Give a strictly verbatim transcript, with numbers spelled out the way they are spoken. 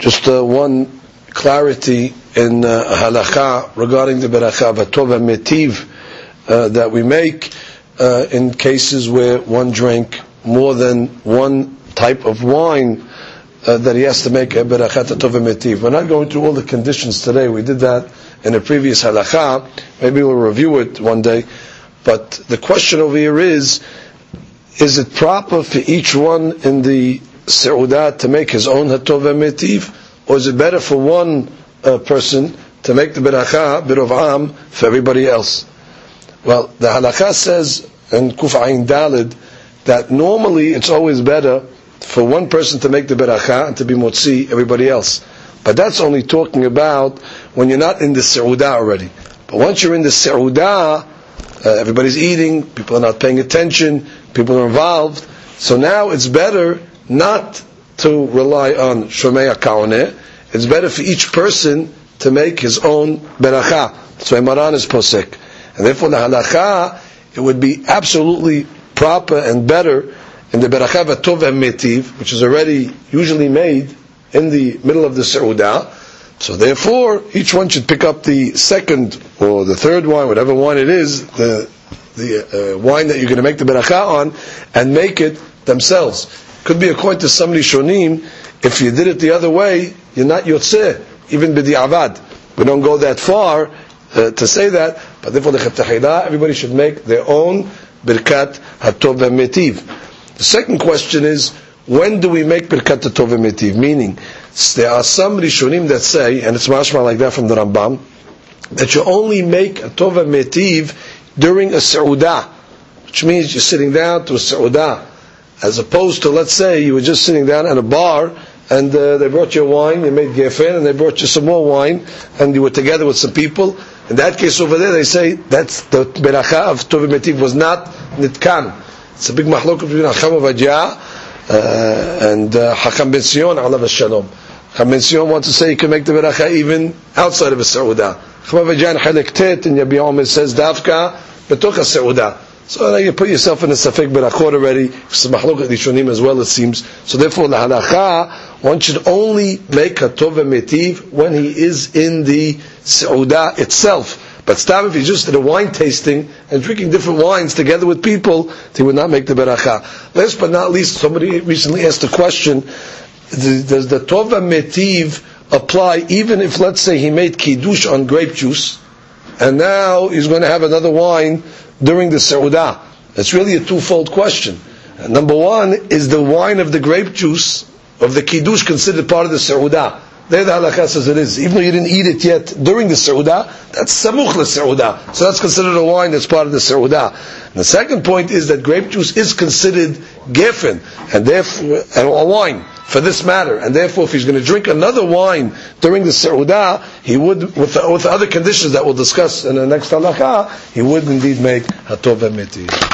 Just uh, one clarity in uh, halakha regarding the beracha v'tov ha'metiv uh, that we make uh, in cases where one drank more than one type of wine uh, that he has to make a beracha v'tov ha'metiv. We're not going through all the conditions today. We did that in a previous halakha. Maybe we'll review it one day. But the question over here is, is it proper for each one in the Seudah to make his own Hatov HaMetiv, or is it better for one uh, person to make the Beracha, Birov Am, for everybody else? Well, the Halakha says in Kuf Ayin Dalid that normally it's always better for one person to make the Beracha and to be Motzi everybody else. But that's only talking about when you're not in the Seudah already. But once you're in the Seudah, uh, everybody's eating, people are not paying attention, people are involved, so now it's better not to rely on Shomei HaKaoneh. It's better for each person to make his own beracha. So Maran is posek. And therefore the halakha, it would be absolutely proper and better in the beracha v'tov ha'metiv, which is already usually made in the middle of the Seudah. So therefore, each one should pick up the second or the third wine, whatever wine it is, the the uh, wine that you're going to make the beracha on, and make it themselves. Could be according to some Rishonim, if you did it the other way, you're not yotzeh, even b'di'avad. We don't go that far uh, to say that, but therefore the Chetahila, everybody should make their own Birkat HaTov HaMetiv. The second question is, when do we make Birkat HaTov HaMetiv? Meaning, there are some Rishonim that say, and it's mashma like that from the Rambam, that you only make a Tov HaMetiv during a Seudah, which means you're sitting down to a Seudah, as opposed to, let's say, you were just sitting down at a bar, and uh, they brought you wine, you made gefen, and they brought you some more wine, and you were together with some people. In that case over there, they say, that's the beracha of Tov HaMetiv was not nitkan. It's a big mahlok between Hacham Ovadiah uh, and uh, Hakam Ben Sion, alav shalom. Hakam Ben Sion wants to say you can make the beracha even outside of a Seudah. Hakam Ovadiah in Halek Tet in Yabi Omer says, Davka, betoch ha-Seudah. So now you put yourself in a safek berachot already. It's mahlokat rishonim as well, it seems. So therefore, the halakha, one should only make a tov ha'metiv when he is in the Seudah itself. But stam, if he's just at a wine tasting and drinking different wines together with people, he would not make the beracha. Last but not least, somebody recently asked a question: does the tov ha'metiv apply even if, let's say, he made kiddush on grape juice, and now he's going to have another wine during the Seudah? It's really a twofold question. Uh, number one, is the wine of the grape juice of the Kiddush considered part of the Seudah? There the halakha says it is. Even though you didn't eat it yet during the Seudah, that's Samuch le-Seudah. So that's considered a wine that's part of the Seudah. And the second point is that grape juice is considered gefen, and therefore, and a wine, for this matter. And therefore, if he's going to drink another wine during the Seudah, he would, with the, with the other conditions that we'll discuss in the next halakha, he would indeed make Hatov HaMetiv.